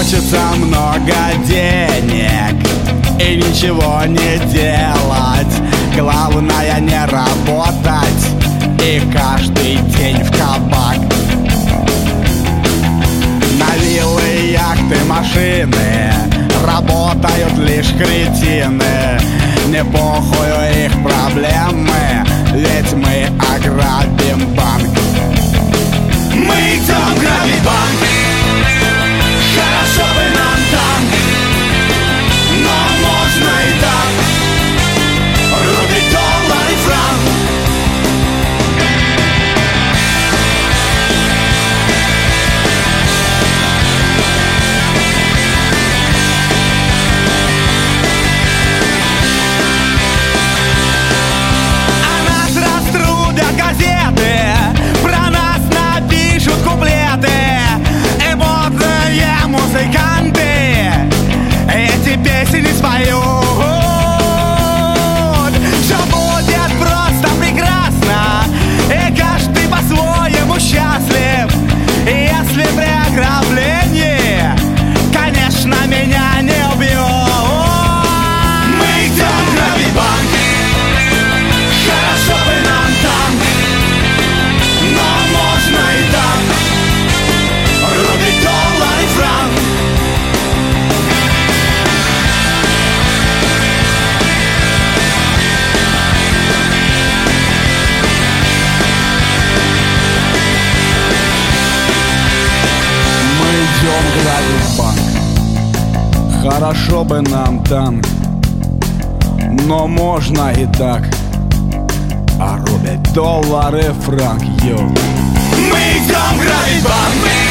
Хочется много денег и ничего не делать. Главное не работать и каждый день в кабак. На виллы, яхты, машины работают лишь кретины. Не похуй их проблемы, ведь мы ограбим банк. Мы идем грабить банк. Хорошо бы нам там, но можно и так. Рубить доллар и франк. Песни споют, все будет просто прекрасно, и каждый по-своему счастлив. И если при ограблении, конечно, меня не убьют. Мы идем грабить банк. Хорошо бы нам там, но можно и так. Рубить доллар и франк. Идем грабить банк. Хорошо бы нам танк, но можно и так. А рубить доллары, франк, йоу. Мы идем грабить банк.